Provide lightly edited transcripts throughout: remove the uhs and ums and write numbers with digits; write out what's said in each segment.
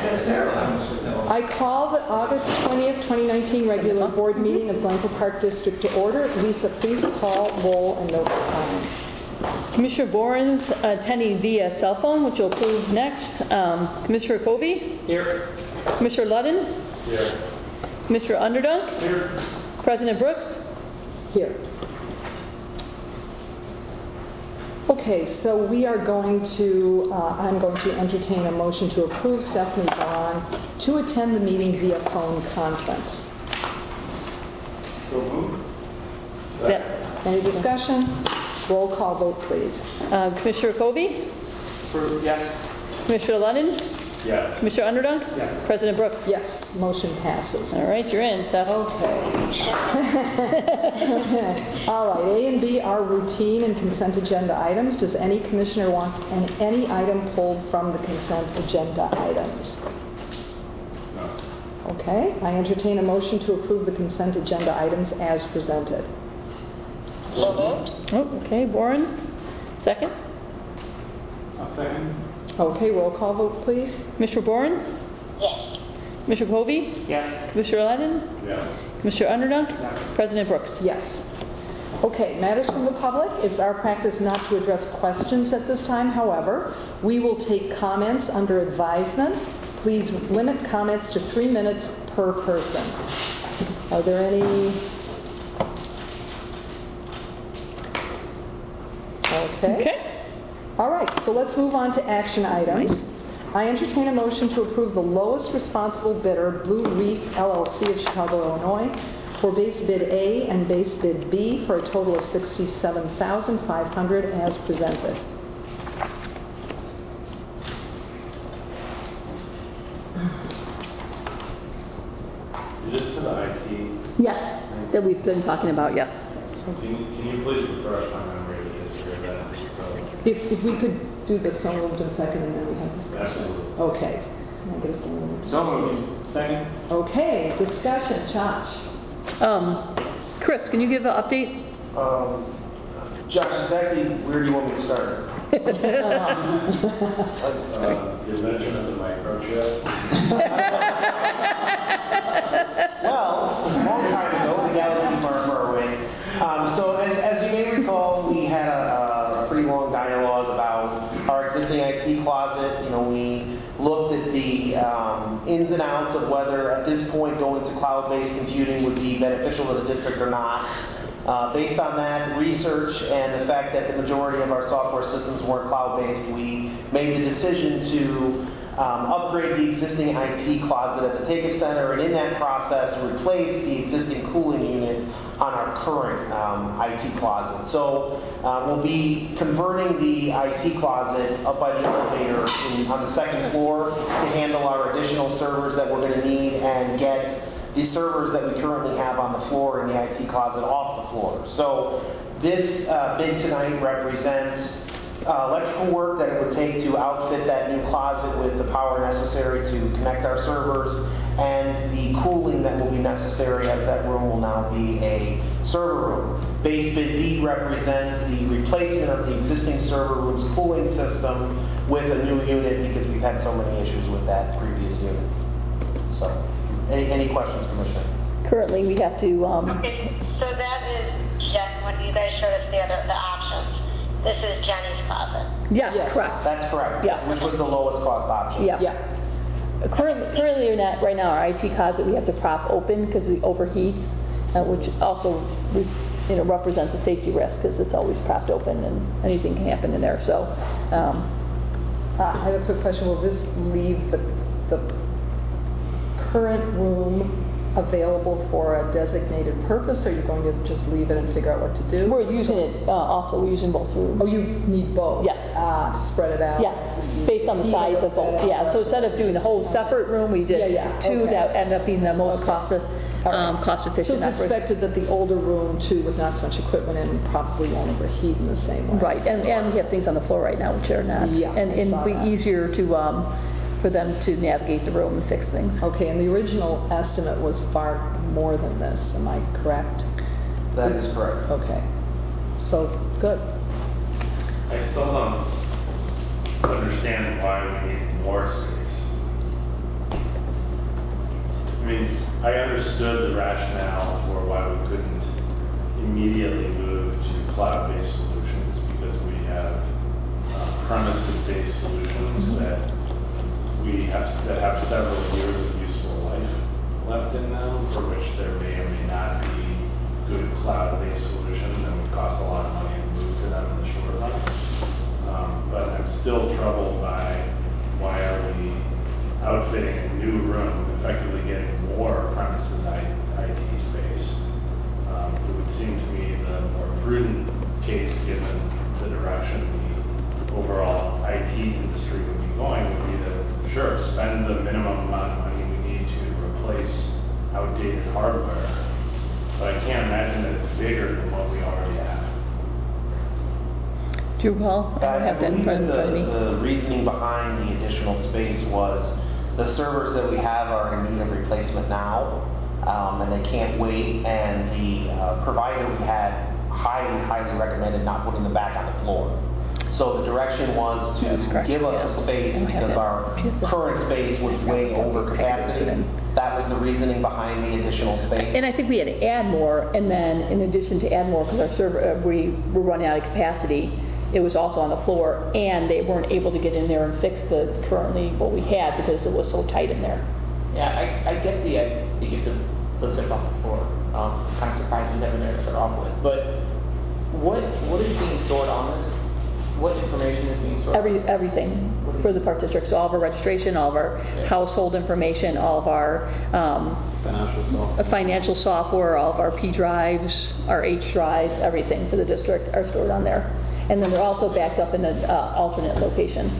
I call the August 20th, 2019 regular board meeting of Blanford Park District to order. Lisa, please call, roll, and note the time. Commissioner Boren's attending via cell phone, which we'll approve next. Commissioner Covey? Here. Commissioner Ludden? Here. Commissioner Underdunk? Here. President Brooks? Here. Okay, so we are going to, I'm going to entertain a motion to approve Stephanie Vaughn to attend the meeting via phone conference. So moved. Any discussion? Roll call vote, please. Commissioner Covey? Yes. Commissioner Ludden? Yes. Commissioner Underdunk? Yes. President Brooks? Yes, motion passes. All right, you're in, Steph. Okay. All right, A and B are routine and consent agenda items. Does any commissioner want any item pulled from the consent agenda items? No. Okay, I entertain a motion to approve the consent agenda items as presented. So moved. Oh, okay, Boren? Second? I'll second. Okay, roll call vote, please. Commissioner Boren? Yes. Commissioner Covey? Yes. Commissioner Ludden? Yes. Commissioner Underdunk? Yes. President Brooks? Yes. Okay, matters from the public. It's our practice not to address questions at this time. However, we will take comments under advisement. Please limit comments to 3 minutes per person. Are there any? Okay. All right, so let's move on to action items. Nice. I entertain a motion to approve the lowest responsible bidder, Blue Reef LLC of Chicago, Illinois, for base bid A and base bid B for a total of $67,500 as presented. Is this for the IT? Yes, that we've been talking about, yes. Can you please refresh my memory of the history of that? So, If we could do the so moved in second and then we have discussion. Absolutely. Okay. Can I get a so moved? so moved. Second. Okay, discussion. Josh. Chris, can you give an update? Josh, exactly where do you want me to start? Your mention of the microchip. Well, a long time ago, the galaxy far, far away. So as you may recall, we had a pretty long dialogue about our existing IT closet. You know, we looked at the ins and outs of whether at this point going to cloud-based computing would be beneficial to the district or not. Based on that research and the fact that the majority of our software systems weren't cloud-based, we made the decision to upgrade the existing IT closet at the Takeoff Center, and in that process replace the existing cooling unit on our current IT closet. So we'll be converting the IT closet up by the elevator on the second floor to handle our additional servers that we're going to need and get the servers that we currently have on the floor in the IT closet off the floor. So this bid tonight represents electrical work that it would take to outfit that new closet with the power necessary to connect our servers and the cooling that will be necessary, as that room will now be a server room. Base bid B represents the replacement of the existing server room's cooling system with a new unit because we've had so many issues with that previous unit. So, any questions, Commissioner? Currently, we have to... Okay, so that is, when you guys showed us the options, this is Jenny's closet. Yes, Yes. correct. That's correct. Yes. Which was the lowest cost option. Yeah. Yeah. Currently, right now, our IT closet, we have to prop open because it overheats, which also represents a safety risk because it's always propped open and anything can happen in there. So, I have a quick question. Will this leave the current room available for a designated purpose, or are you going to just leave it and figure out what to do? we're using it also. We're using both rooms. Oh, you need both? Yes. To spread it out? Yes, based on the size of both. Yeah, so instead of doing the whole separate room, we did two okay. that end up being the most cost All right. cost efficient. So it's expected that the older room, too, with not so much equipment in, probably won't overheat in the same way. Right, and we have things on the floor right now which are not. Yeah, and I it'll saw be that. easier to for them to navigate the room and fix things. Okay, and the original estimate was far more than this. Am I correct? That is correct. Okay. So, good. I still don't understand why we need more space. I understood the rationale for why we couldn't immediately move to cloud-based solutions, because we have premises-based solutions that have several years of useful life left in them, for which there may or may not be good cloud-based solutions that would cost a lot of money to move to them in the short run. But I'm still troubled by why are we outfitting a new room, effectively getting more premises IT space. It would seem to me the more prudent case, given the direction the overall IT industry would be going, would be to, sure, spend the minimum amount of money we need to replace outdated hardware. But I can't imagine that it's bigger than what we already have. Do you recall? I have that in front of me. The reasoning behind the additional space was the servers that we have are in need of replacement now, and they can't wait. And the provider we had highly recommended not putting them back on the floor. So the direction was to give us a space because our current space was way over capacity. That was the reasoning behind the additional space. And I think we had to add more, and then in addition to add more, because our server, we were running out of capacity, it was also on the floor, and they weren't able to get in there and fix the currently what we had because it was so tight in there. Yeah, I get the idea to put it on the floor. Kind of surprised who's ever there to start off with. But what is being stored on this? What information is being stored? Everything for the Park District. So all of our registration, all of our household information, all of our financial software, all of our P drives, our H drives, everything for the district are stored on there. And then they're also backed up in an alternate location.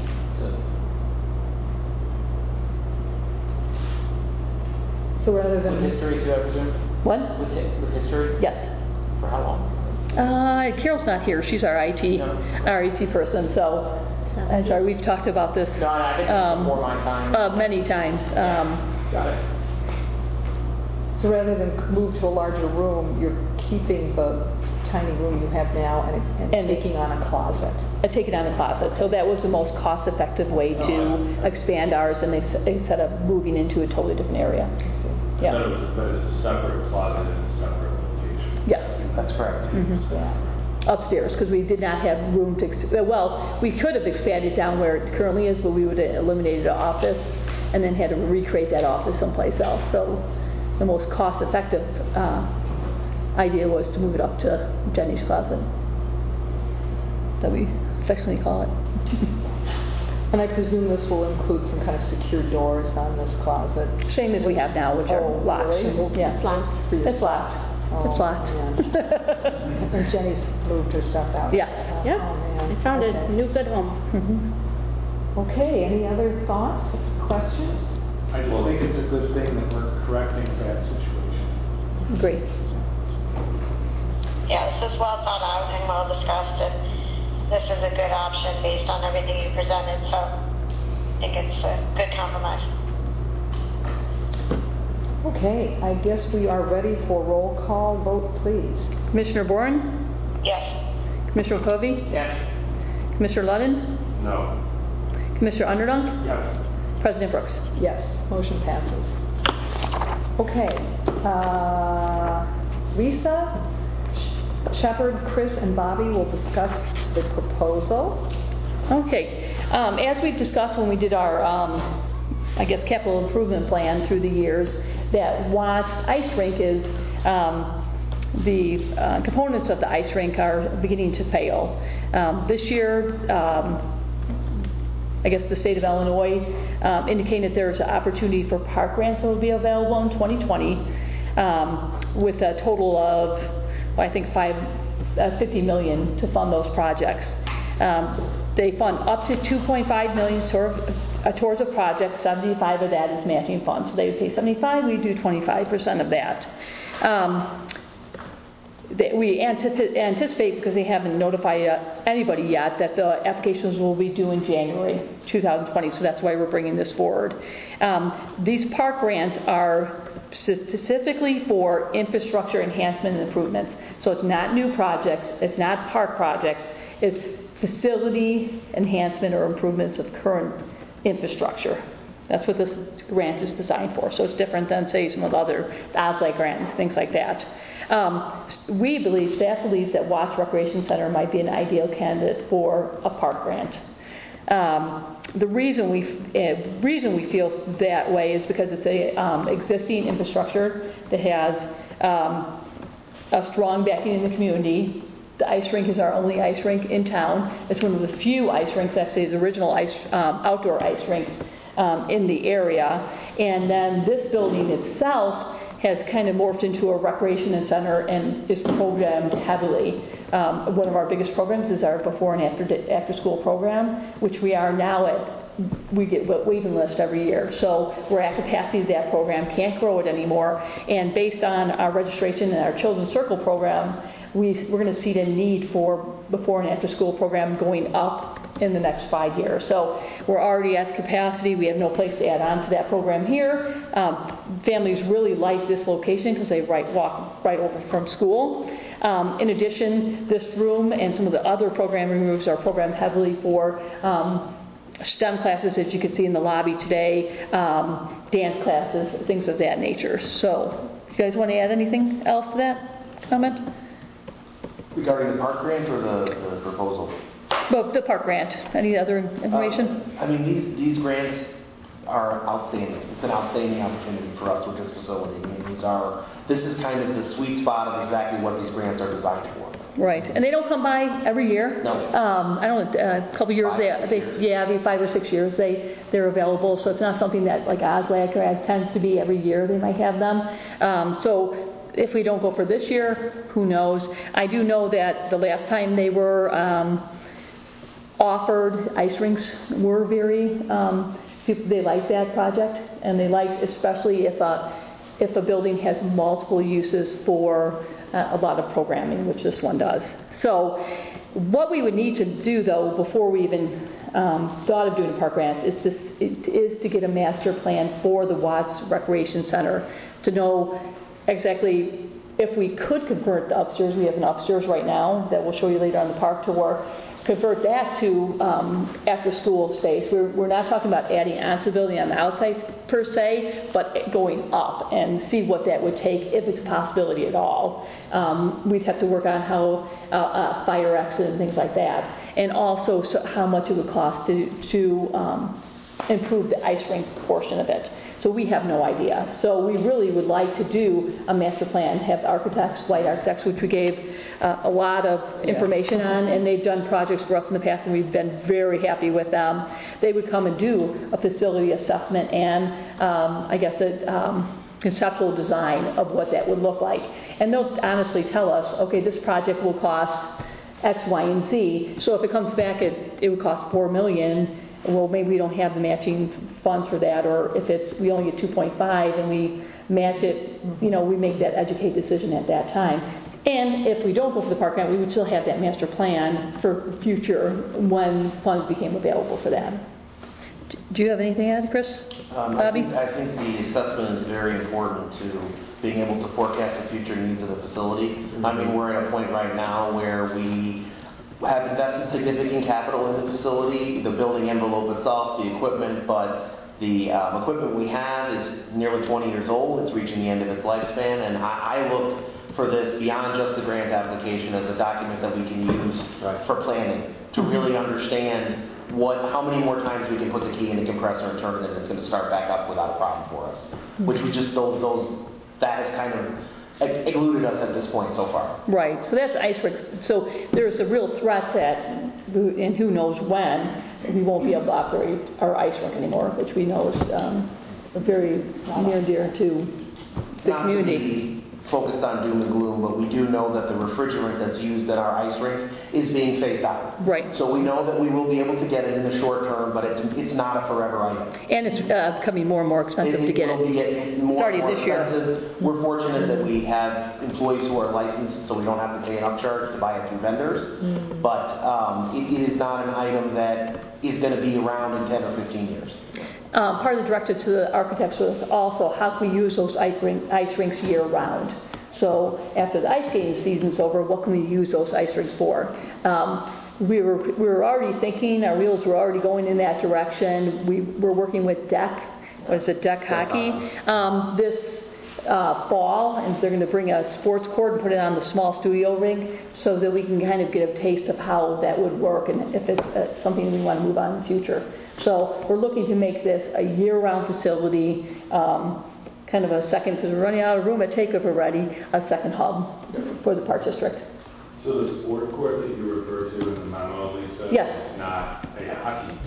So rather than... With history too, I presume? What? With history? Yes. For how long? Carol's not here. She's our IT person. So, I'm sorry, we've talked about this No, I think it's before my time. many times. Got it. So rather than move to a larger room, you're keeping the tiny room you have now and taking on a closet. Taking on a closet. So that was the most cost-effective way to expand ours, and instead of moving into a totally different area. I see. Yeah. But it's a separate closet in a separate location. Yes. That's correct. Mm-hmm. Yeah. Upstairs, because we did not have room to. Well, we could have expanded down where it currently is, but we would have eliminated an office, and then had to recreate that office someplace else. So the most cost-effective idea was to move it up to Jenny's closet, that we affectionately call it. And I presume this will include some kind of secure doors on this closet. Same as we have now, which are locked. Really? Yeah, It's locked. It's locked. Oh, It's locked. man. And Jenny's moved her stuff out. Yes. Yeah, Oh, man. I found Okay. a new good home. Okay, any other thoughts, questions? I just think it's a good thing that we're correcting that situation. Agree. Yeah, this was well thought out and well discussed, and this is a good option based on everything you presented, so I think it's a good compromise. Okay, I guess we are ready for roll call vote, please. Commissioner Boren? Yes. Commissioner Covey? Yes. Commissioner Ludden? No. Commissioner Underdunk? Yes. President Brooks? Yes, motion passes. Okay, Lisa, Shepard, Chris, and Bobby will discuss the proposal. Okay. As we've discussed when we did our, capital improvement plan through the years, that Watts Ice Rink is, the components of the ice rink are beginning to fail. This year, the state of Illinois indicated there's an opportunity for park grants that will be available in 2020 with a total of, $50 million to fund those projects. They fund up to $2.5 million towards a project. 75 of that is matching funds. So they would pay 75, we do 25% of that. We anticipate, because they haven't notified anybody yet, that the applications will be due in January 2020, so that's why we're bringing this forward. These park grants are specifically for infrastructure enhancement and improvements. So it's not new projects, it's not park projects, it's facility enhancement or improvements of current infrastructure. That's what this grant is designed for. So it's different than, say, some of the other OSLAG grants, things like that. Staff believes that Watts Recreation Center might be an ideal candidate for a park grant. The reason we feel that way is because it's a existing infrastructure that has a strong backing in the community. The ice rink is our only ice rink in town. It's one of the few ice rinks, actually, the original outdoor ice rink in the area. And then this building itself has kind of morphed into a recreation center and is programmed heavily. One of our biggest programs is our before and after school program, which we are now at. We get waiting list every year, so we're at capacity of that program, can't grow it anymore. And based on our registration in our Children's Circle program, we're going to see the need for before and after school program going up in the next 5 years. So we're already at capacity. We have no place to add on to that program here. Families really like this location because they walk right over from school. In addition, this room and some of the other programming rooms are programmed heavily for STEM classes, as you can see in the lobby today, dance classes, things of that nature. So, you guys want to add anything else to that comment? Regarding the park grant or the proposal? Well, the park grant. Any other information? I mean, these grants are outstanding. It's an outstanding opportunity for us with this facility. I mean, this is kind of the sweet spot of exactly what these grants are designed for. Right, and they don't come by every year. No. I don't know, a couple years, every 5 or 6 years they're available. So it's not something that like OSLAG tends to be every year they might have them. So if we don't go for this year, who knows? I do know that the last time they were offered, ice rinks were very, they liked that project, and they liked especially if a building has multiple uses for a lot of programming, which this one does. So what we would need to do, though, before we even thought of doing a park grant is to get a master plan for the Watts Recreation Center to know exactly if we could convert the upstairs. We have an upstairs right now that we'll show you later on the park tour. Convert that to after-school space. We're not talking about adding onto the building on the outside per se, but going up and see what that would take, if it's a possibility at all. We'd have to work on how fire exit and things like that, and also how much it would cost to improve the ice rink portion of it. So we have no idea. So we really would like to do a master plan, have architects, White Architects, which we gave a lot of information on, and they've done projects for us in the past, and we've been very happy with them. They would come and do a facility assessment and, conceptual design of what that would look like. And they'll honestly tell us, okay, this project will cost X, Y, and Z. So if it comes back, it would cost $4 million. Well, maybe we don't have the matching funds for that, or if we only get 2.5 and we match it, we make that educated decision at that time. And if we don't go for the park grant, we would still have that master plan for future when funds became available for that. Do you have anything to add, Chris? Bobby? I think the assessment is very important to being able to forecast the future needs of the facility. Mm-hmm. I mean, we're at a point right now where we have invested significant capital in the facility, the building envelope itself, the equipment, but the equipment we have is nearly 20 years old. It's reaching the end of its lifespan, and I look for this beyond just the grant application as a document that we can use for planning to really understand how many more times we can put the key in the compressor and turn it, and it's going to start back up without a problem for us. Which we just that has kind of eluded us at this point so far. Right. So that's ice rink. So there's a real threat that, and who knows when, we won't be able to operate our ice rink anymore, which we know is very near and dear to the community. Not to be focused on doom and gloom, but we do know that the refrigerant that's used at our ice rink is being phased out. Right. So we know that we will be able to get it in the short term, but it's not a forever item. And it's becoming more and more expensive to get it. Starting this year. We're fortunate that we have employees who are licensed, so we don't have to pay an upcharge to buy it through vendors. Mm. But it is not an item that is going to be around in 10 or 15 years. Part of the directive to the architects was also how can we use those ice rinks year round. So after the ice skating season's over, what can we use those ice rinks for? We were already thinking, our wheels were already going in that direction. We were working with DEC what is it, deck hockey, this fall, and they're going to bring a sports court and put it on the small studio ring so that we can kind of get a taste of how that would work and if it's something we want to move on in the future. So we're looking to make this a year-round facility, kind of a second, because we're running out of room at Takeover already, a second hub for the Park District. So the sport court that you referred to in the memo, Lisa, Yes. is not a hockey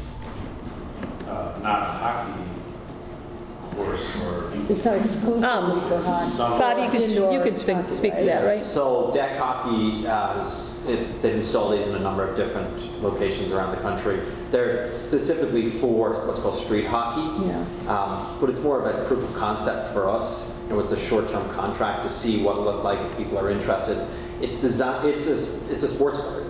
course or It's not exclusively for hockey. Bobby, you can speak to that, right? So deck hockey, they've installed these in a number of different locations around the country. They're specifically for what's called street hockey, but it's more of a proof of concept for us. It's a short-term contract to see what it look like if people are interested. It's designed. It's a sports court,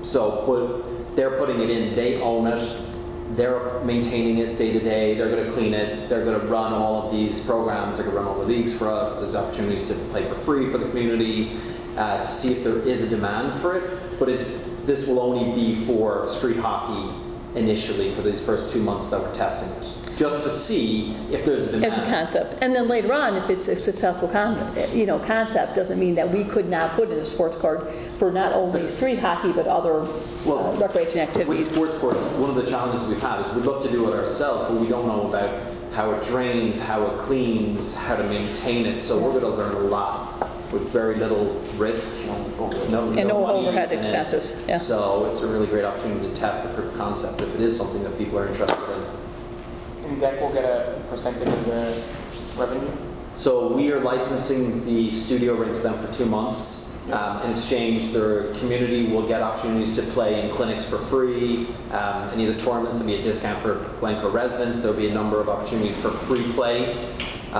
so they're putting it in. They own it. They're maintaining it day to day. They're going to clean it. They're going to run all of these programs. They're going to run all the leagues for us. There's opportunities to play for free for the community, to see if there is a demand for it. But this will only be for street hockey initially for these first 2 months that we're testing this, just to see if there's a demand. As a concept. And then later on, if it's a successful concept, doesn't mean that we could not put in a sports court for not only street hockey, but other recreation activities. With sports courts, one of the challenges we've had is we'd love to do it ourselves, but we don't know about how it drains, how it cleans, how to maintain it. So we're going to learn a lot with very little risk. No And no money overhead in it. expenses. Yeah. So it's a really great opportunity to test the proof of concept if it is something that people are interested in. And DEC will get a percentage of the revenue? So we are licensing the studio ring to them for 2 months. In exchange, their community will get opportunities to play in clinics for free. Any of the tournaments, there'll be a discount for Glencoe residents. There'll be a number of opportunities for free play.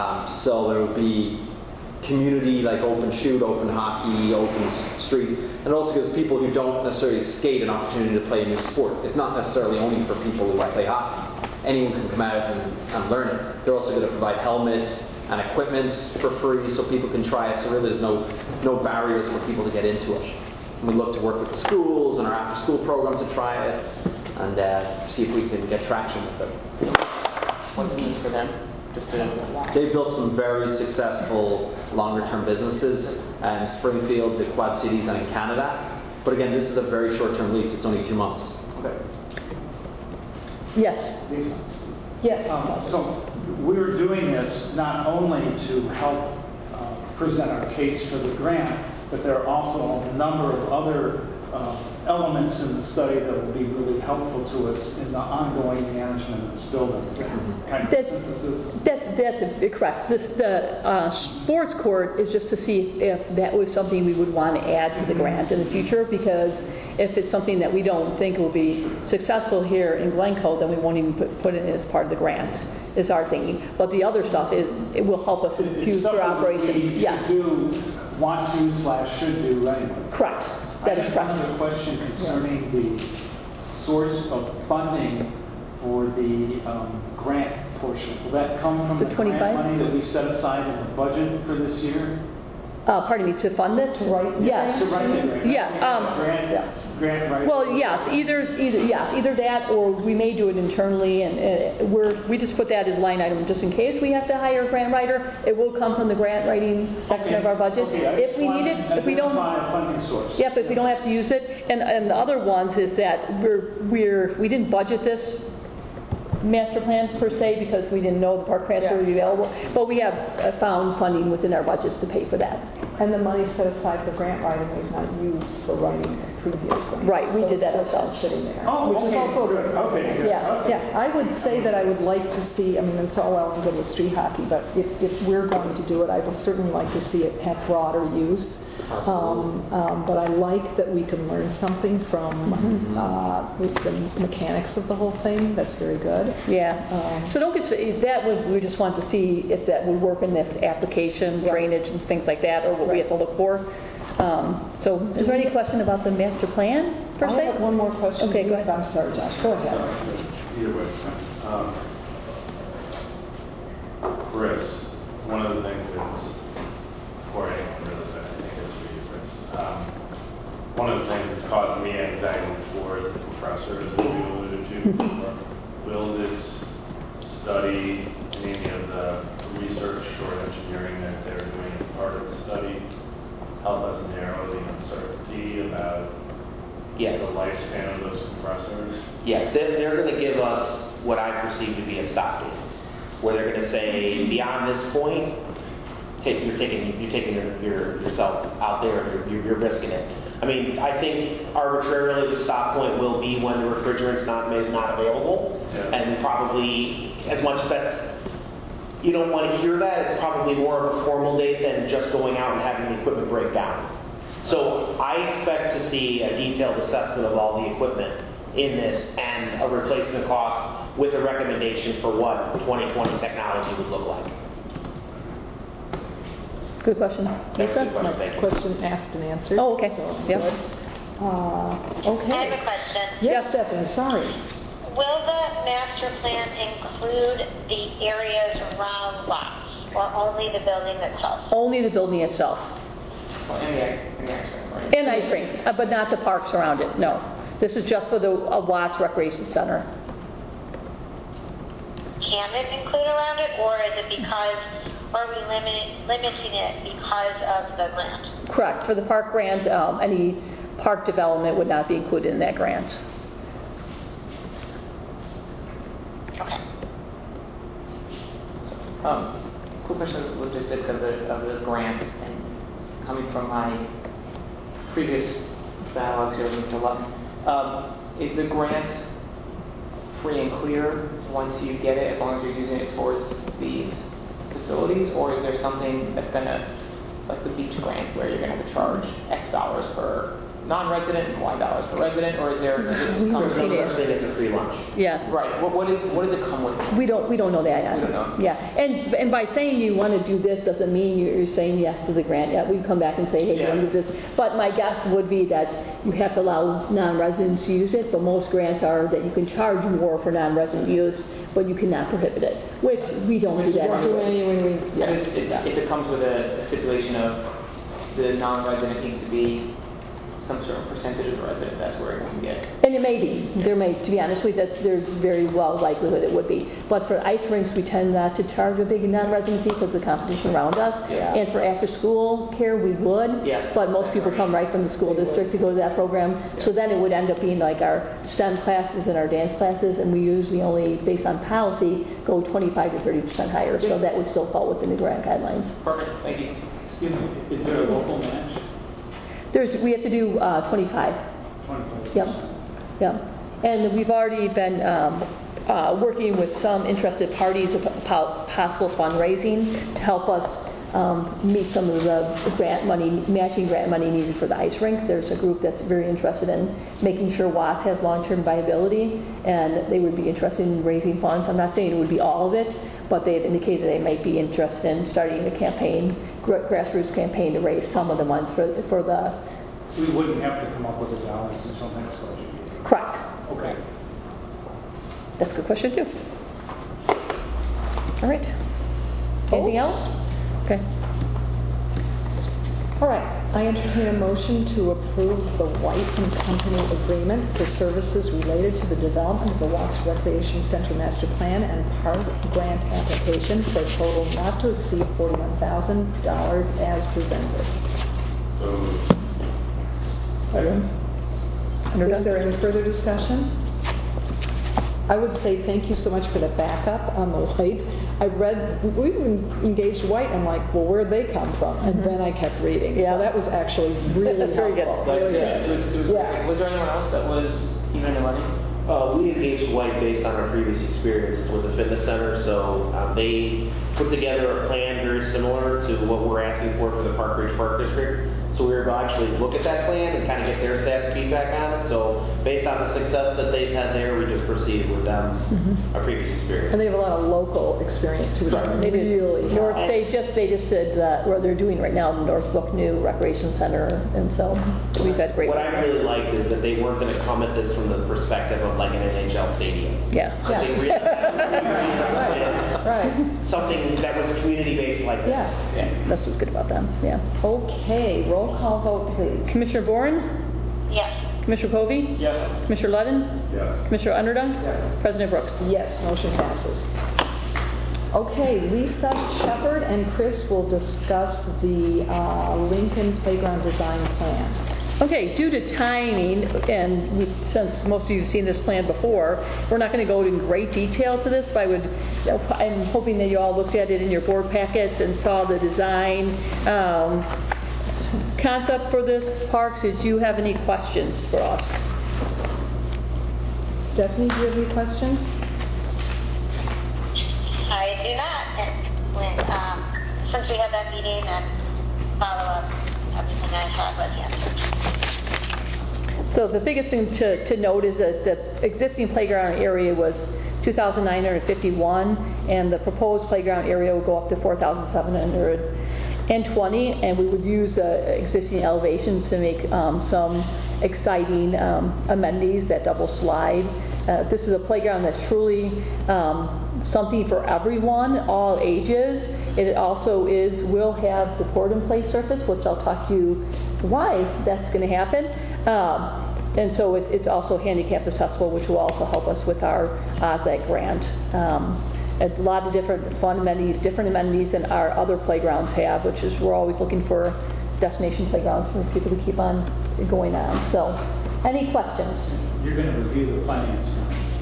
So there will be community like open shoot, open hockey, open street. And it also gives people who don't necessarily skate an opportunity to play a new sport. It's not necessarily only for people who play hockey. Anyone can come out and learn it. They're also going to provide helmets and equipment for free so people can try it. So really there's no barriers for people to get into it. And we look to work with the schools and our after school programs to try it and see if we can get traction with it. What's in this for them? They've built some very successful longer-term businesses in Springfield, the Quad Cities, and in Canada. But again, this is a very short-term lease. It's only 2 months. Okay. Yes. Lisa? Yes. So we're doing this not only to help present our case for the grant, but there are also a number of other elements in the study that will be really helpful to us in the ongoing management of this building. Is that kind of synthesis? That's correct. The sports court is just to see if that was something we would want to add to the grant in the future, because if it's something that we don't think will be successful here in Glencoe, then we won't even put it in as part of the grant, is our thinking. But the other stuff it will help us in future operations. Yes. Want to / should do anyway. Correct. That is correct. I have another question concerning the source of funding for the grant portion. Will that come from The the 25? grant money that we set aside in the budget for this year? Pardon me, to fund this? Right. Yes. To write the grant? Yeah. Grant writing? Well, yes, either that, or we may do it internally, and we just put that as line item just in case we have to hire a grant writer. It will come from the grant writing section of our budget. If we need it, if we don't, a funding source. yeah, but if we don't have to use it. And the other ones is that we didn't budget this master plan per se because we didn't know the park grants would be available, but we have found funding within our budgets to pay for that. And the money set aside for grant writing was not used for writing a previous grant. Right, we did that So it's ourselves. sitting there, Oh, which is okay, also good. Okay, good. Yeah. Okay. Yeah, I would say that I would like to see, I mean, it's all well and good with street hockey, but if we're going to do it, I would certainly like to see it have broader use. But I like that we can learn something from the mechanics of the whole thing. That's very good. Yeah. So don't get that. We just want to see if that would work in this application, drainage and things like that, or what we have to look for. So is there any question about the master plan per I se? have one more question. Okay, go ahead. I'm sorry, Josh. Go ahead. Either way, it's fine. Chris, one of the things that's, before anyone really, but I think it's for you, Chris. One of the things that's caused me anxiety before is the compressor, as we alluded to before. Will this study, any of the research or engineering that they're doing as part of the study, help us narrow the uncertainty about Yes. the lifespan of those compressors? Yes, they're going to give us what I perceive to be a stop date, where they're going to say, beyond this point, you're taking yourself out there, you're risking it. I mean, I think arbitrarily the stop point will be when the refrigerant's not available, Yeah. and probably as much as that's, you don't want to hear that, it's probably more of a formal date than just going out and having the equipment break down. So I expect to see a detailed assessment of all the equipment in this and a replacement cost with a recommendation for what 2020 technology would look like. Good question. That's a Lisa? good question, thank you. Question asked and answered. Oh, okay. So, Yep. good. I have Okay. a question. Yes, Stephanie, sorry. Will the master plan include the areas around lots, or only the building itself? Only the building itself. Well, and the ice rink, right? And ice rink, but not the parks around it, no. This is just for the Watts Recreation Center. Can it include around it, or is it because, or are we limiting it because of the grant? Correct. For the park grant, any park development would not be included in that grant. Okay. So, quick question of the logistics of the grant, and coming from my previous dialogues here with Mr. Lutton. Is the grant free and clear once you get it, as long as you're using it towards these facilities, or is there something that's gonna, like the beach grant, where you're gonna have to charge X dollars per non-resident and Y dollars per resident, or is there? Does it just come There's no such thing as a free lunch. Yeah. Right. What does it come with? We don't know that yet. We don't know. Yeah, and by saying you want to do this doesn't mean you're saying yes to the grant yet. We come back and say, hey, you want to do this. But my guess would be that you have to allow non-residents to use it, but most grants are that you can charge more for non-resident use, but you cannot prohibit it, which we don't do that anyways. If it comes with a stipulation of the non-resident needs to be some sort of percentage of the resident, that's where it can get. And it may be. There may, to be honest with you, that there's very well likelihood it would be. But for ice rinks, we tend not to charge a big non-resident fee because of the competition around us. Yeah. And for after-school care, we would. Yeah. But most people come right from the school district to go to that program. Yeah. So then it would end up being like our STEM classes and our dance classes, and we usually only, based on policy, go 25 to 30% higher. So that would still fall within the grant guidelines. Perfect. Thank you. Excuse me, is there a local match? We have to do 25. 25%. Yep. And we've already been working with some interested parties about possible fundraising to help us meet some of the matching grant money needed for the ice rink. There's a group that's very interested in making sure Watts has long-term viability, and they would be interested in raising funds. I'm not saying it would be all of it, but they had indicated they might be interested in starting a campaign, grassroots campaign, to raise some of the funds for the. We wouldn't have to come up with the dollars until next budget. Correct. Okay. That's a good question too. All right. Anything else? Okay. All right, I entertain a motion to approve the White and Company agreement for services related to the development of the Watts Recreation Center Master Plan and Park Grant application for a total not to exceed $41,000 as presented. So, Is there any further discussion? I would say thank you so much for the backup on the White. I read, we engaged White, and I'm like, well, where'd they come from? And then I kept reading. Yeah. So that was actually really Very good. helpful. Really Yeah, good. it was Yeah. great. Was there anyone else that was even in the running? We engaged White based on our previous experiences with the fitness center, so they put together a plan very similar to what we're asking for the Park Ridge Park District. So we were going to actually look at that plan and kind of get their staff's feedback on it. So based on the success that they've had there, we just proceeded with them, our previous experience. And they have a lot of local experience too. Right. They did Really North. helps. They just did where they're doing right now, the Northbrook New Recreation Center, and so we've had great. What I really liked is that they weren't going to come at this from the perspective of like an NHL stadium. Yeah. So they really Right. something that was community-based like this. Yeah. That's what's good about them. Yeah. Okay, roll call vote, please. Commissioner Boren, Yes. Commissioner Povey, Yes. Commissioner Ludden, yes. Commissioner Underduck, Yes. President Brooks. Yes, motion passes. Okay, Lisa Shepard and Chris will discuss the Lincoln Playground Design Plan. Okay, due to timing, and since most of you have seen this plan before, we're not going to go in great detail to this, but I'm hoping that you all looked at it in your board packets and saw the design concept for this park. So do you have any questions for us? Stephanie, do you have any questions? I do not. And since we had that meeting and follow-up, everything I had was answered. So the biggest thing to note is that the existing playground area was 2,951, and the proposed playground area will go up to 4,720, and we would use existing elevations to make some exciting amenities, that double slide. This is a playground that's truly something for everyone, all ages. It also will have the pour-in-place surface, which I'll talk to you why that's going to happen. And so it's also handicap accessible, which will also help us with our OSAC grant. A lot of different fun amenities, different amenities than our other playgrounds have, which is we're always looking for destination playgrounds for people to keep on going on. So, any questions? You're going to review the finance plans,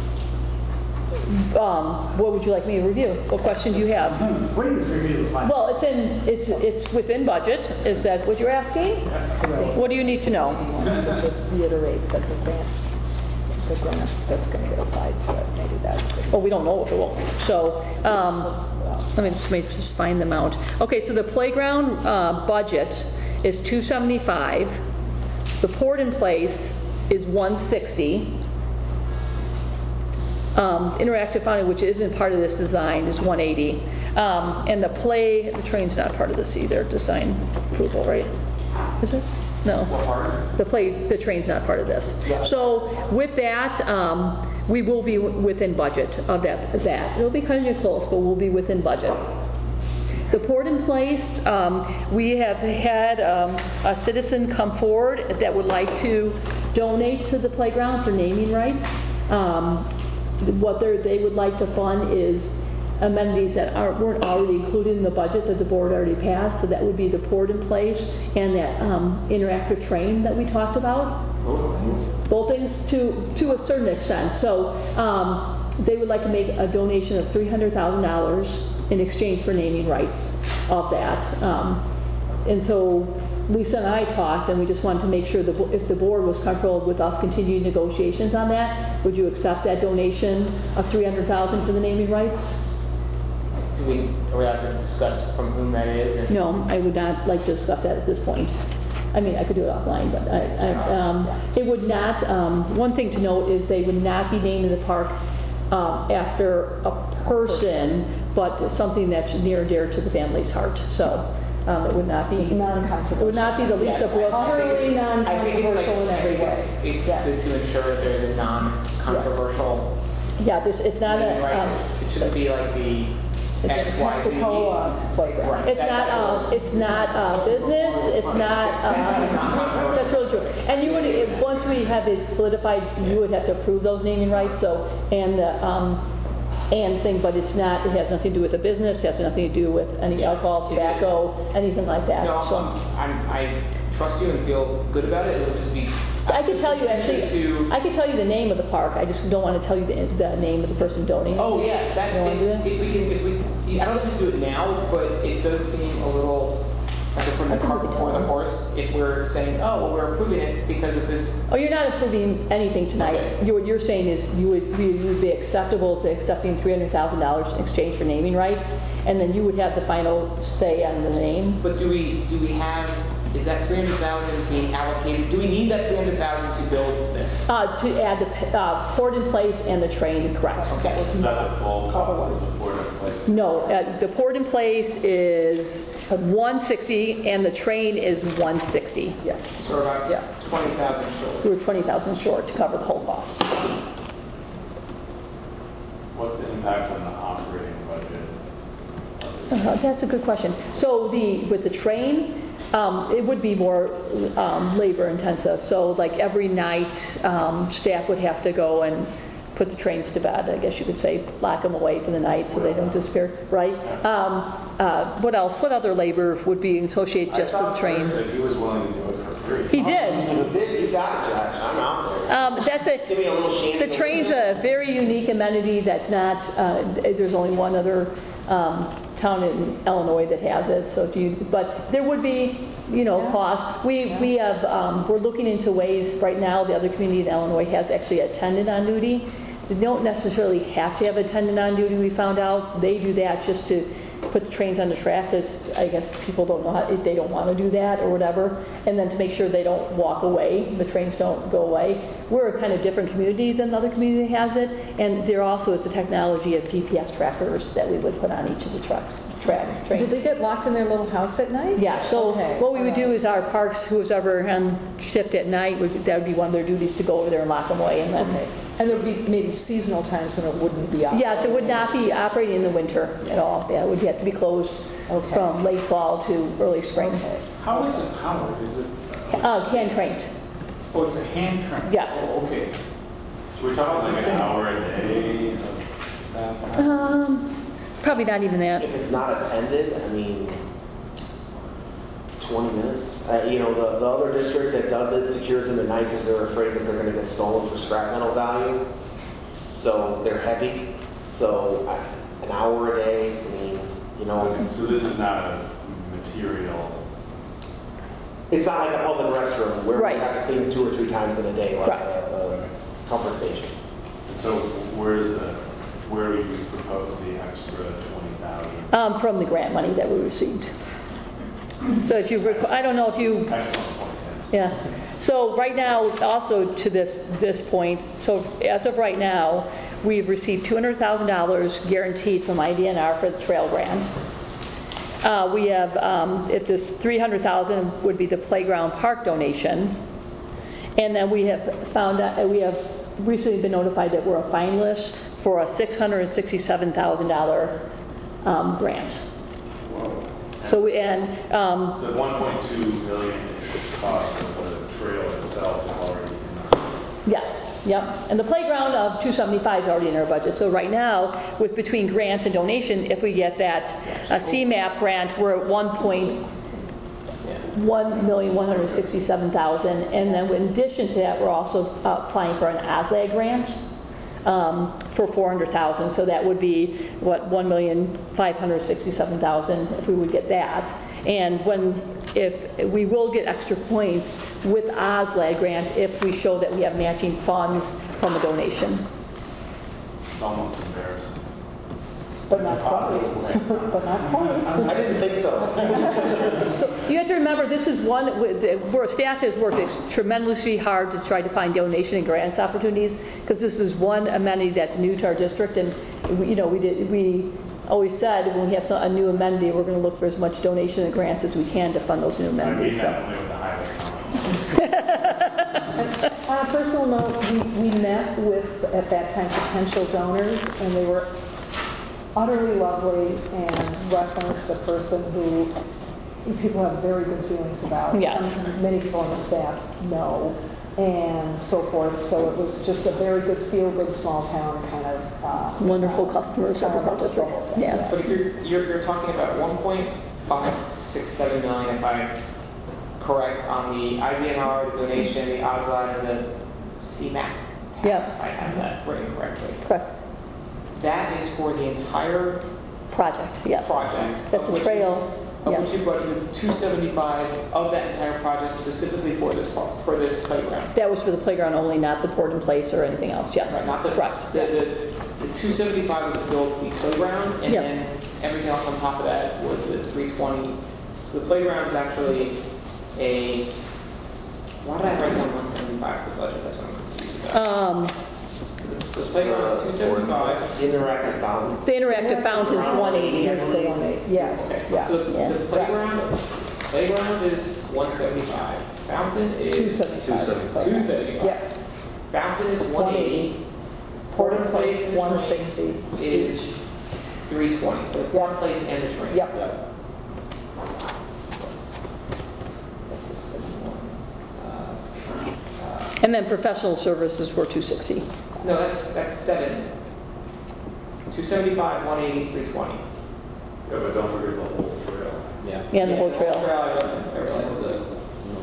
right? What would you like me to review? What question do you have? What is review the finance? Well, it's within budget. Is that what you're asking? Correct. What do you need to know? He wants to just reiterate that the grant that's going to get applied to it, maybe that's... Oh, we don't know if it will. So, let me just find them out. Okay, so the playground budget is $275. The pour-in-place is $160. Interactive fountain, which isn't part of this design, is $180. And the train's not part of this either, design approval, right? Is it? No. What part? The train's not part of this. Yeah. So with that, we will be within budget of that. It'll be kind of close, but we'll be within budget. The pour-in-place, we have had a citizen come forward that would like to donate to the playground for naming rights. What they would like to fund is amenities that weren't already included in the budget that the board already passed. So that would be the pour-in-place and that interactive train that we talked about. Both things to a certain extent. So they would like to make a donation of $300,000 in exchange for naming rights of that. And so Lisa and I talked, and we just wanted to make sure that if the board was comfortable with us continuing negotiations on that, would you accept that donation of $300,000 for the naming rights? Are we allowed to discuss from whom that is? And No, I would not like to discuss that at this point. I mean, I could do it offline, but it would not, one thing to note is they would not be naming the park after a person, but something that's near and dear to the family's heart. So it would not be non-controversial. It would not be the Lisa Brooks. Utterly non-controversial in every way. It's Yes. good to ensure that there's a non-controversial. Yeah, it's not naming rights. It shouldn't be like the It's a XYZ. Pensacola playground. Right. It's not business. It's not. That's really true. And you would, once we have it solidified, you would have to approve those naming rights. So and thing, but it's not. It has nothing to do with the business. It has nothing to do with any alcohol, tobacco, anything like that. No, So I trust you and feel good about it. It'll just be. I could tell you actually. I could tell you the name of the park. I just don't want to tell you the name of the person donating. Oh yeah, that. You wanna do that? If we, I don't have to do it now, but it does seem a little like we're putting the cart before the horse. If we're saying, oh, well, we're approving it because of this. Oh, you're not approving anything tonight. Okay. What you're saying is you would be acceptable to accepting $300,000 in exchange for naming rights, and then you would have the final say on the name. But do we have? Is that 300,000 being allocated? Do we need that 300,000 to build this? To add the port-in-place and the train, correct. Okay. Is that a full cost of the pour-in-place? No, the port-in-place is $160 and the train is $160. Yeah. So we're about Yeah. 20,000 short. We were $20,000 short to cover the whole cost. What's the impact on the operating budget? That's a good question. So with the train, it would be more labor intensive. So like every night, staff would have to go and put the trains to bed, I guess you could say, lock them away for the night so they don't disappear, right? What else? What other labor would be associated just to the train? He was willing to do it for free. He did. You got it, Josh. I'm out there. Give me a little shanty. The train's a very unique amenity that's not, there's only one other town in Illinois that has it, so but there would be, cost. We have, we're looking into ways, right now, the other community in Illinois has actually a attendant on duty. They don't necessarily have to have a attendant on duty, we found out. They do that just to put the trains on the track, because I guess people don't know how, they don't want to do that or whatever, and then to make sure they don't walk away, the trains don't go away. We're a kind of different community than the other community has it, and there also is the technology of GPS trackers that we would put on each of the trains. Do they get locked in their little house at night? Yeah, so Okay, what we would all do right. is our parks, who's ever on shift at night, that would be one of their duties, to go over there and lock them away. And then, And there would be maybe seasonal times when it wouldn't be up. yes, it would not be operating in the winter at all. Yeah, it would have to be closed Okay. from late fall to early spring. How is it powered? Is it, Hand cranked. oh, it's a hand crank? Yes. Oh, okay. So we're talking like an hour a day of staff? Probably not even that. If it's not attended, 20 minutes. The other district that does it secures them at night because they're afraid that they're going to get stolen for scrap metal value. So they're heavy. So an hour a day, So this is not a material. it's not like a public restroom where Right. we have to clean 2 or 3 times in a day, like Correct. a comfort station. And so where do you propose the extra 20,000? From the grant money that we received. So if you, I don't know if you, Excellent point. Yes. yeah. So right now, also to this point, so as of right now, we've received $200,000 guaranteed from IDNR for the trail grant. We have, if this $300,000 would be the playground park donation, and then we have we have recently been notified that we're a finalist for a $667,000 grant. So The 1.2 million cost of the trail itself is already in. Yep. And the playground of 275 is already in our budget. So right now, with between grants and donation, if we get that CMAP grant, we're at $1,167,000. And then in addition to that, we're also applying for an OSLAG grant for $400,000. So that would be, $1,567,000 if we would get that. And if we will get extra points with OSLAG grant if we show that we have matching funds from a donation. It's almost embarrassing. But not quite. But not quite. I didn't think so. So you have to remember, this is one where staff has worked tremendously hard to try to find donation and grants opportunities, because this is one amenity that's new to our district, and we always said when we have a new amenity, we're going to look for as much donation and grants as we can to fund those new I mean amenities. that only with the highest confidence. On a personal note, we met with, at that time, potential donors, and they were utterly lovely and referenced a person who people have very good feelings about. Yes. Many people on the staff know, and so forth. So it was just a very good, feel-good, small town kind of Wonderful customers of our district. Yeah. But if you're talking about 1.567 million, if I'm correct, on the IVNR, the donation, the OSLAD, and the CMAP. Yeah. I have that written correctly. Correct. That is for the entire Project, yes. project. That's of a which trail. Of Yeah. which you budgeted 275 of that entire project specifically for this playground. That was for the playground only, not the port in place or anything else, yes. Right, not the, Correct. the 275 was to build the playground, and Yeah. then everything else on top of that was the 320. So the playground is actually why did I write down 175 for the budget? That's what I'm confused about. The playground is 275. Interactive fountain. The interactive fountain's 180. Yes, they donate. Yes. Okay, Yeah. so Yeah. the playground is 175. Fountain is 275. 275. Yes. Fountain is 180. Port in place, 160. Is 320. The Yeah. one place and the train. Yep. And then professional services were 260. No, that's 7. 275, 180, 320. Yeah, but don't forget the whole trail. Yeah. And the whole trail. I realize it's a...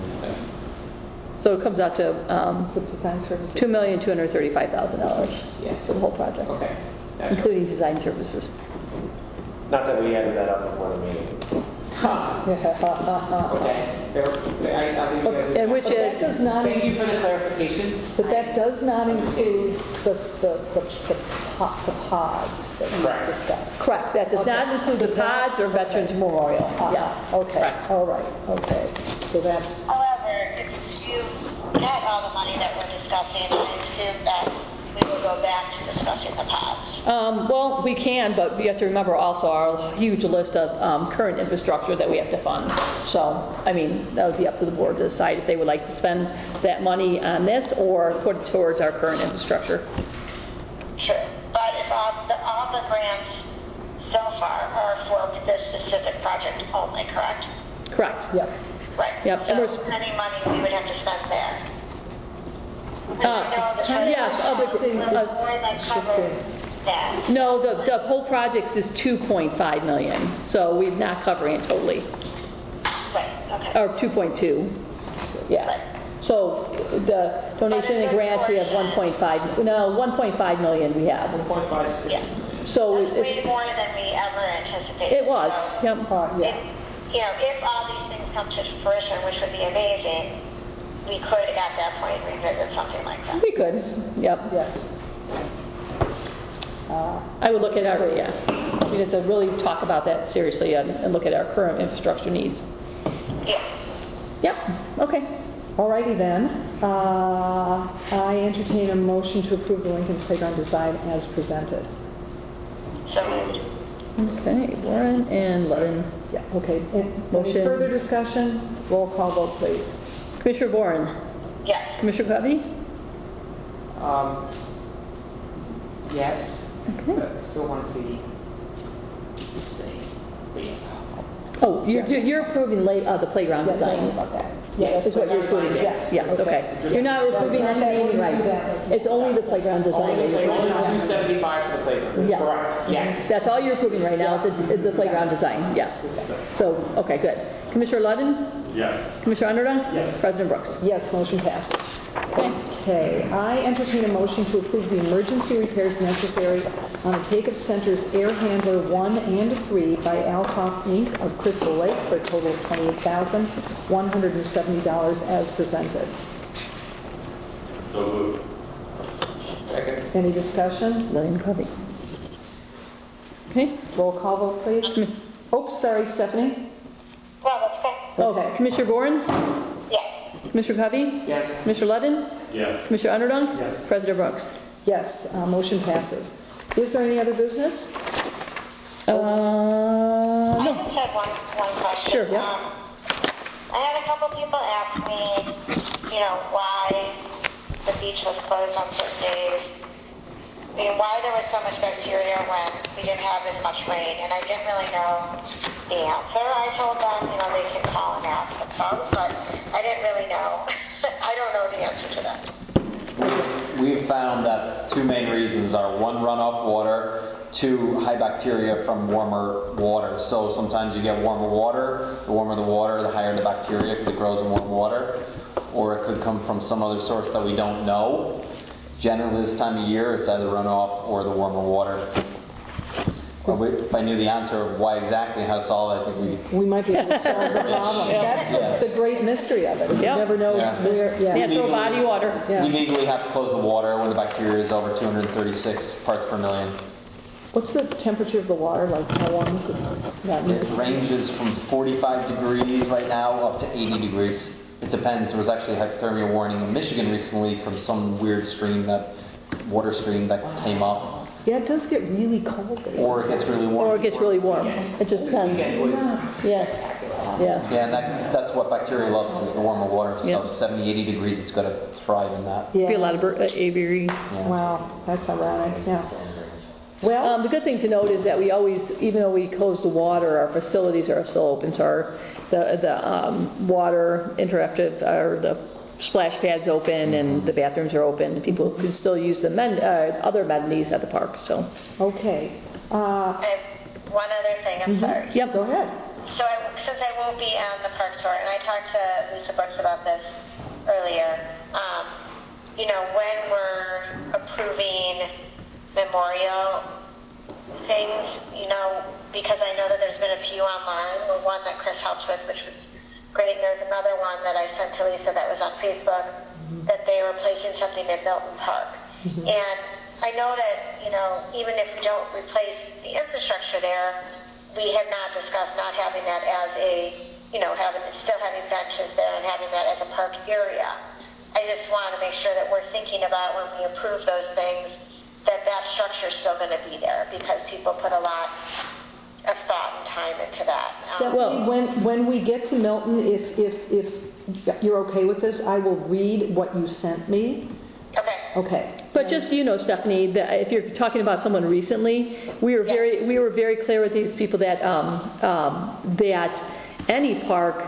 So it comes out to Design services. $2,235,000 Yes. for the whole project, Okay. That's right. including design services. Not that we added that up before the meeting. Huh. Okay. Fair. I'll leave you guys with And that. which But that is, does not, Thank you for the clarification. but that does not include the pods that we Correct. discussed. correct, that does not include the pods or Veterans Memorial. Yeah, Okay, correct. all right, okay. So that's, However, if you get all the money that we're discussing, I assume that we will go back to discussing the pods. Well, we can, but we have to remember also our huge list of current infrastructure that we have to fund. So, I mean, that would be up to the board to decide if they would like to spend that money on this or put it towards our current infrastructure. Sure. But if all the grants so far are for this specific project only, correct? Correct. yep. Right. Yep, So and we're- any money we would have to spend there. And I know the treasurer yes, of the- will more than cover that. No, the whole project is 2.5 million, so we're not covering it totally, Right, okay. or 2.2. Yeah. Right. So the donation and grants, we have 1.5 million we have. 1.56 Yeah. million. So That's way it's, more than we ever anticipated. it was, So yep. Yeah. if all these things come to fruition, which would be amazing, we could at that point revisit something like that. We could, yep. Yes. I would look at our, yeah, we have to really talk about that seriously and look at our current infrastructure needs. Yeah. Yep, okay. All righty then. I entertain a motion to approve the Lincoln Playground design as presented. So moved. Okay, Warren and Ludden. Yeah, okay. Any Motion. further discussion? Roll call vote, please. Commissioner Warren, Yes. Commissioner Covey? Yes. Okay. But still want to see this thing. But yes. Oh, you're approving the playground Yes, I design. know about that. Yes. Is what you're approving? Yes. Yes, okay. You're not approving Not any that naming we rights. do that. It's only the playground design. that you're Only approving. 275 for the playground. Yeah. Correct. Yes. That's all you're approving right now, is the playground design, yes. So, okay, good. Commissioner Ludden? Yes. Commissioner Underwood? Yes. President Brooks? Yes, motion passed. Okay, I entertain a motion to approve the emergency repairs necessary on the Take-Off Center's air handler 1 and 3 by Altoff Inc. of Crystal Lake for a total of $28,170 as presented. So moved. Second. Any discussion? William Covey. Okay. Roll call vote, please. Oops, sorry, Stephanie. Well, that's good. Oh, Commissioner Boren? Yes. Commissioner Covey? Yes. Commissioner Ludden? Yes. Commissioner Underwood? Yes. President Brooks? Yes, motion passes. Is there any other business? I No. just had one question. Sure, yeah. I had a couple people ask me, why the beach was closed on certain days. I mean, why there was so much bacteria when we didn't have as much rain, and I didn't really know the answer. I told them, they can call and ask themselves, but I didn't really know. I don't know the answer to that. We've found that two main reasons are: one, runoff water; two, high bacteria from warmer water. So sometimes you get warmer water. The warmer the water, the higher the bacteria because it grows in warm water. Or it could come from some other source that we don't know. Generally, this time of year, it's either runoff or the warmer water. But if I knew the answer of why exactly, how to solve it, I think We might be able to solve the problem. That's the great mystery of it, is you Yep. never know Yeah. where, Natural body water. Yeah. we legally have to close the water when the bacteria is over 236 parts per million. What's the temperature of the water, like how warm is it? It ranges from 45 degrees right now up to 80 degrees. It depends. There was actually a hypothermia warning in Michigan recently from some weird water stream that came up. Yeah, it does get really cold there. Or it gets really warm. Or it gets really warm. It just depends. Weekend was Yeah, yeah. Yeah, and that's what bacteria loves, is the warmer water. So Yep. 70, 80 degrees, it's got to thrive in that. Be a Yeah. lot of aviary. Yeah. Wow, that's ironic, yeah. Well, The good thing to note is that we always, even though we close the water, our facilities are still open. So the water interactive, or the splash pads open and the bathrooms are open, and people can still use the other amenities at the park, so. Okay. I have one other thing, I'm sorry. Yep. Go ahead. So since I won't be on the park tour, and I talked to Lisa Brooks about this earlier, when we're approving memorial things, because I know that there's been a few online, or one that Chris helped with, which was great. There's another one that I sent to Lisa that was on Facebook, that they were placing something at Milton Park. And I know that, even if we don't replace the infrastructure there, we have not discussed not having that as still having benches there and having that as a park area. I just want to make sure that we're thinking about when we approve those things that structure is still going to be there, because people put a lot of thought and time into that. Stephanie, when we get to Milton, if you're okay with this, I will read what you sent me. Okay. But just, Stephanie, that if you're talking about someone recently, we were very clear with these people that that any park,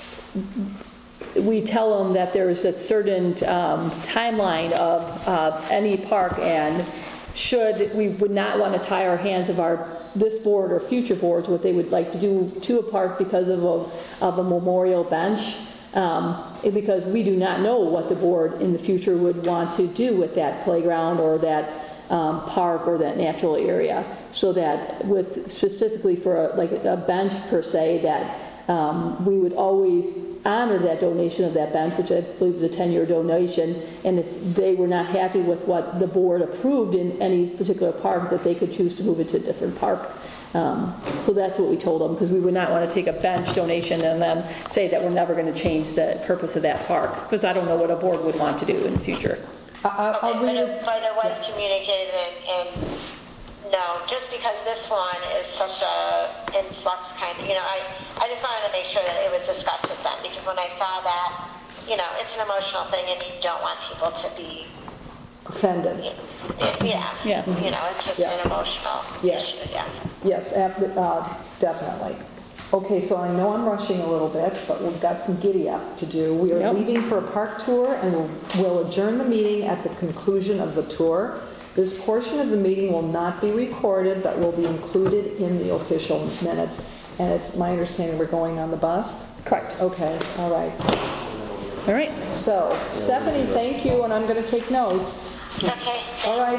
we tell them that there's a certain timeline of any park, and we would not want to tie our hands of this board or future boards what they would like to do to a park because of a memorial bench. Because we do not know what the board in the future would want to do with that playground or that park or that natural area. So that specifically for a bench per se, that we would always honor that donation of that bench, which I believe is a 10-year donation, and if they were not happy with what the board approved in any particular park, that they could choose to move it to a different park. So that's what we told them, because we would not want to take a bench donation and then say that we're never going to change the purpose of that park, because I don't know what a board would want to do in the future. I'll But read it was communicated, and no, just because this one is such a influx kind of, I just wanted to make sure that it was discussed with them, because when I saw that, it's an emotional thing, and you don't want people to be offended. Yeah. It's just an emotional issue, Yes, definitely. Okay, so I know I'm rushing a little bit, but we've got some giddy up to do. We are leaving for a park tour, and we'll adjourn the meeting at the conclusion of the tour. This portion of the meeting will not be recorded, but will be included in the official minutes. And it's my understanding we're going on the bus? Correct. Okay, all right. All right. So, Stephanie, thank you, and I'm going to take notes. Okay. All right.